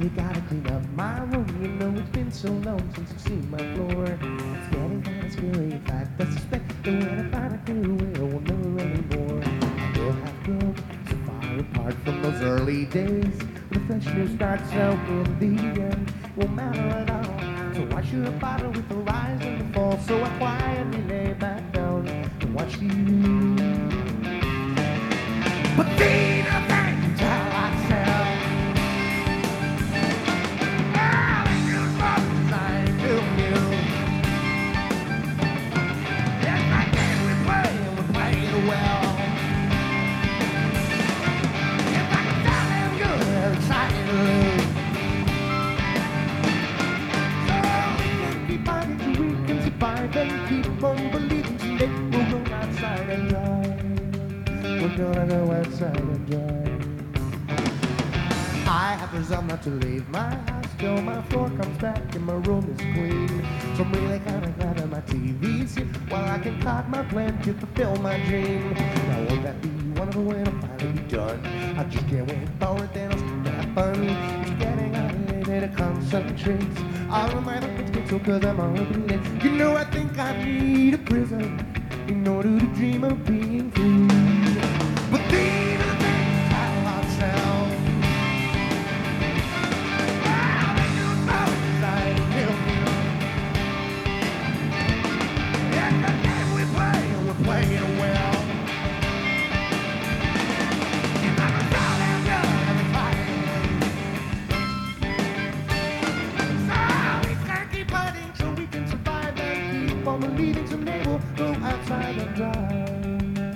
really gotta clean up my room. You know it's been so long since you've seen my floor. It's getting kinda scary if I suspect that when I find a clue, it will never anymore. We'll have grown so far apart from those early days. The fresh new starts out in the end. Won't matter at all. So why should I bother with the rise and the fall? So I quietly lay back down and watch TV. But these are things I sell. All the good problems I do you. Yes, I can we play and we play it well. If I can tell them good, they're excited to lose. So we can keep fighting till we can survive and keep on believing someday we'll go outside and drive. We're gonna go outside and drive. I have resolved not to leave my house till my floor comes back and my room is clean. So I'm really kinda glad that my TV's here while I can clock my plan to fulfill my dream. Now won't that be wonderful when I'm finally done? I just can't wait for it, then I'll start to have fun. It's getting out of late to concentrate. All of my things get so cause I'm already late. You know I think I need a prison in order to dream of being free. But these are the things I sell. All the good problems I kill you. Yes, the game we play and we play it well. If I can tell them good, I'm fighting. So we can keep fighting so we can survive and keep on believing someday we'll go outside and drive.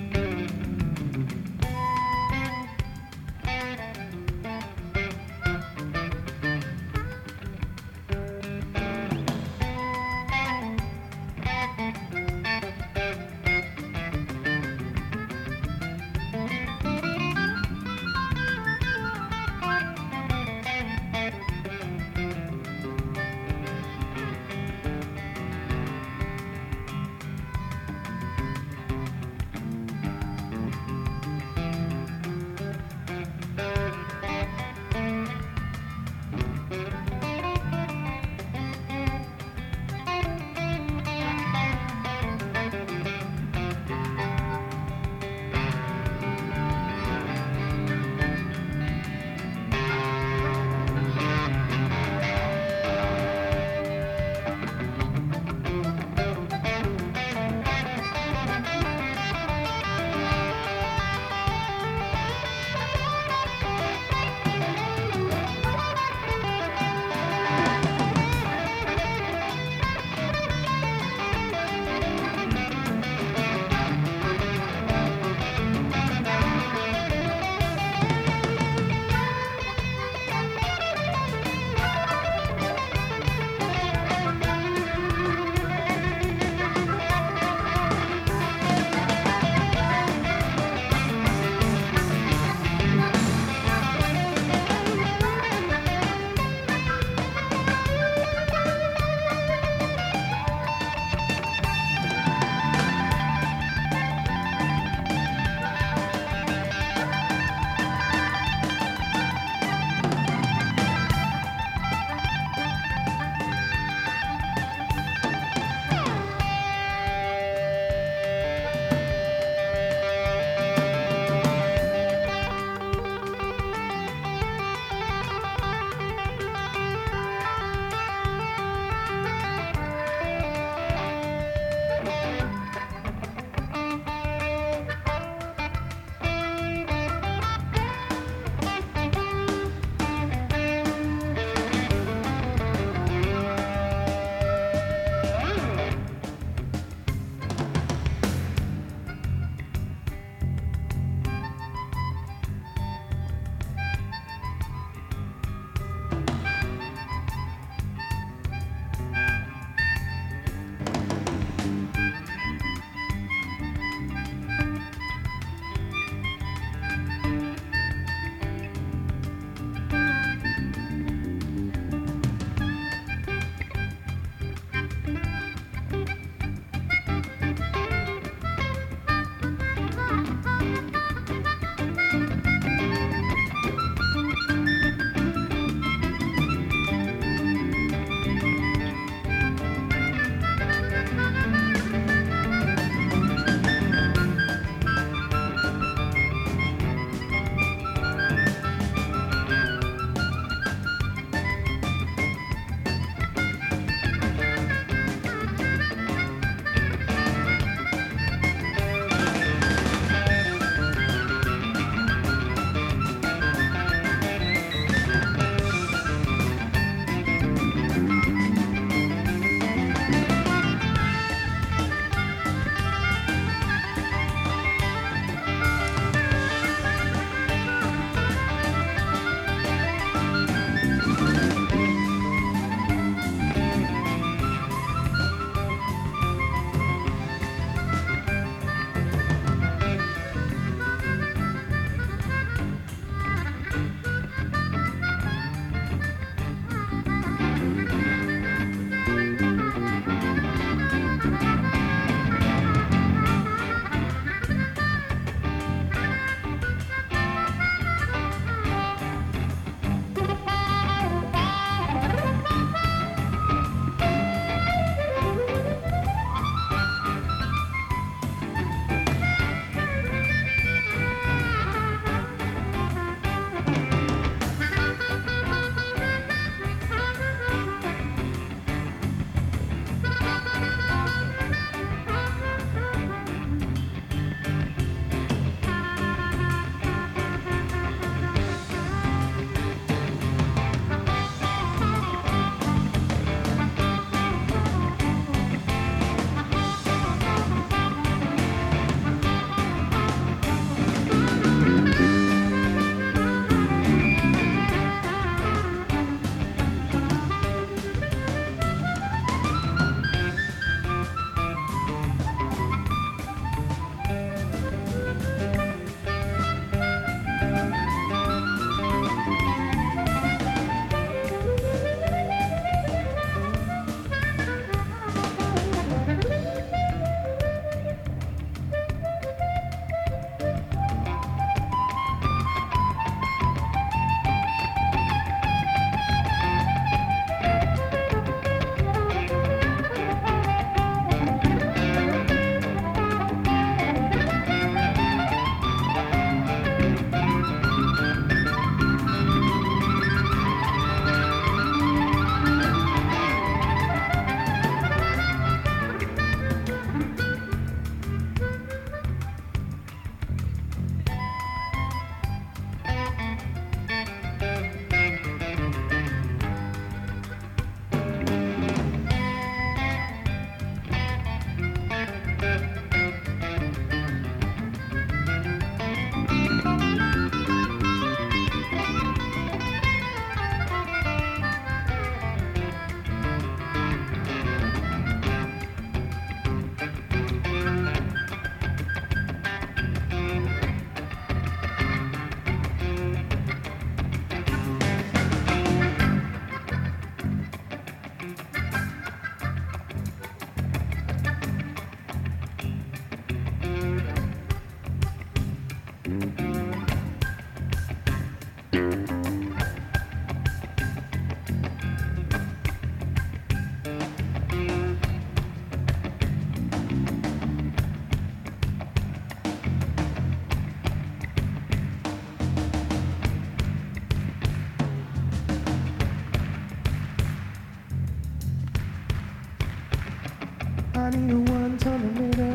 I need a one-ton tomato.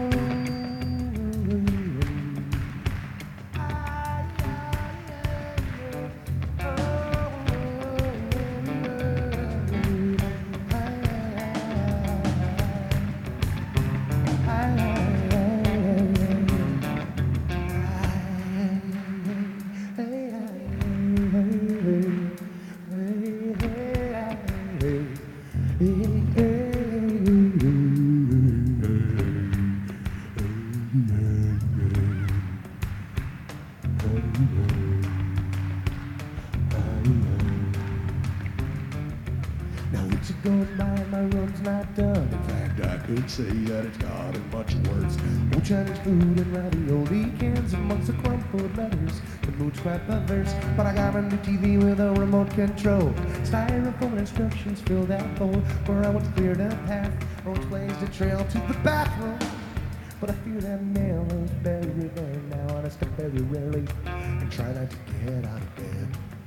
Now weeks are going by and my room's not done. In fact, I could say that it's gotten much worse. No Chinese food and ravioli cans amongst the crumpled letters. The mood's quite perverse, but I got a new TV with a remote control. Styrofoam instructions fill that hole where I once cleared a path, or once blazed a trail to the bathroom. But I fear that mail is buried there now, and I step very rarely and try not to get out of bed.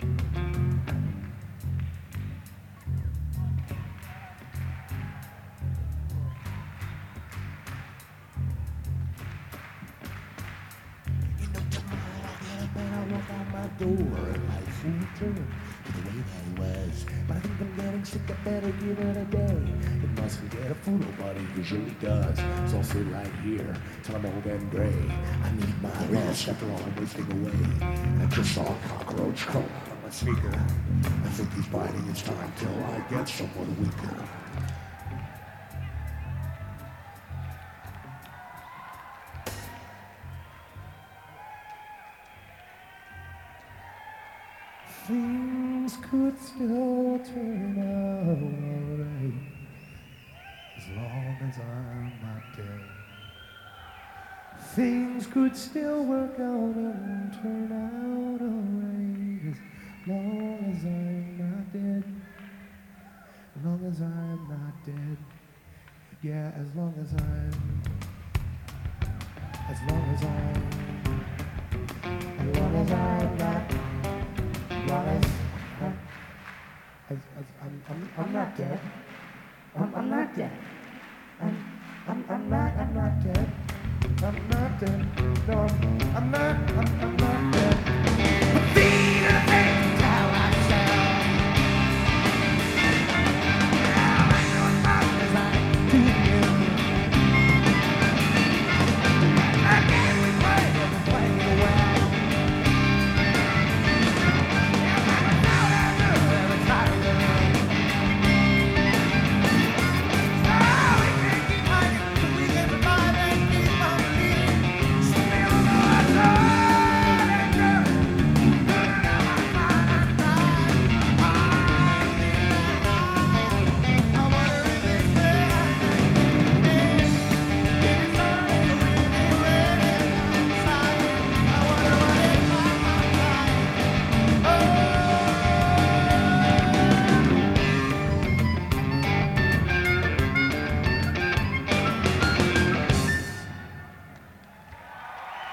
Door and life will return to the way that it was. But I think I'm getting sick, I better give it a day. It mustn't get a fool, nobody usually does. So I'll sit right here till I'm old and gray. I need my rest after all I'm wasting away. And I just saw a cockroach crawl out of my sneaker. I think he's biting his time till I get someone weaker. Things could still turn out alright as long as I'm not dead. Things could still work out and turn out alright as long as I'm not dead. As long as I'm not dead. Yeah, as long as I'm not. As long as I'm not dead. I'm not dead. I'm not dead. I'm not dead. No, I'm